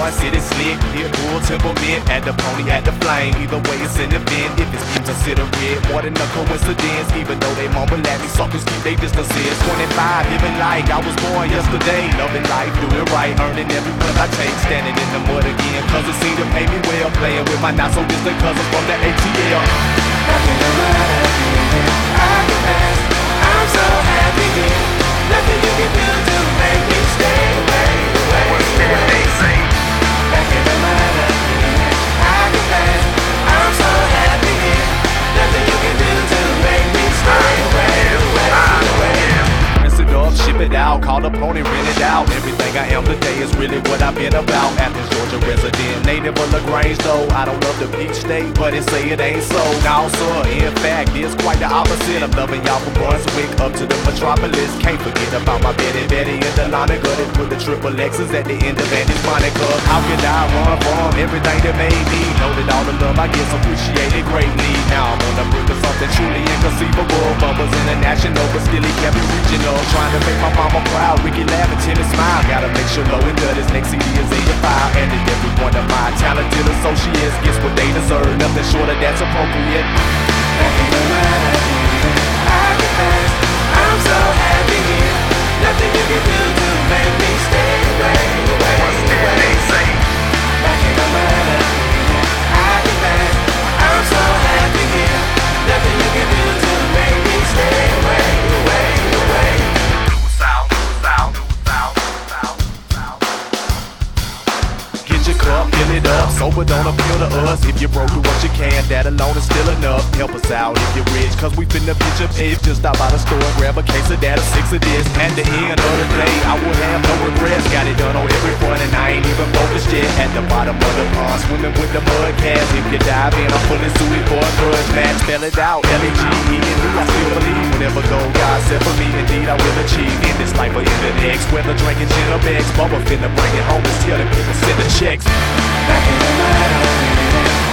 Bond, city slick, hit bull, temperament, at the pony, at the flame. Either way, it's an event. If it's being considered more than a coincidence. Even though they mumble at me, suckers keep their distances. 25, living like I was born yesterday. Loving life, doing right, earning every breath I take. Standing in the mud again, cause it seemed to pay me well. Playing with my not so distant cousins from the ATL. Nothing no matter, I can pass. I'm so happy here. Nothing you can do to make me stay away. Back in the matter, I can pass. I'm so happy here. Nothing you can do to make me stay away. Rinse it up, ship it out, call the pony, rent it out. Everything I am today is really what I've been about. Athens, Georgia resident, native of LaGrange though. I don't love the beach state, but it say it ain't so. Now sir, in fact, it's quite the opposite. I'm loving y'all from Brunswick up to the metropolis. Can't forget about my Betty and Delana. Gutted with the triple X's at the end of Andy's Monica. How could I run from everything that made me? Know that all the love I get appreciated greatly. Now I'm on the brink of something truly inconceivable. Bubbles international, but still he kept it regional. Trying to make my mama proud, Ricky laugh and Timmy smile. Gotta make sure Low and Dud, his next CD is 85. And that every one of my talented associates gets what they deserve. Nothing short of that's appropriate. Back in the matter, I can pass. I'm so happy here. Nothing you can do to make me stay away. Back in the matter, I can pass. I'm so happy here. Nothing you can do to make me stay away. Get your cup, fill it up, sober don't appeal to us. If you broke, do what you can, that alone is still enough. Help us out if you're rich, cause we finna pitch a pitch. Just stop by the store and grab a case of that or 6 of this. At the end of the day, I will have no regrets. Got it done on every front and I ain't even focused yet. At the bottom of the pond, swimming with the mud cats. If you dive in, I'm fully suited for a grudge match. Spell it out, L-E-G-E and who I still believe. Whenever go, God said for me, indeed I will achieve. In this life or in the next, whether drinking gin or Bex, Bubba finna bring it home. Just tell the people send the checks. Back in the matter,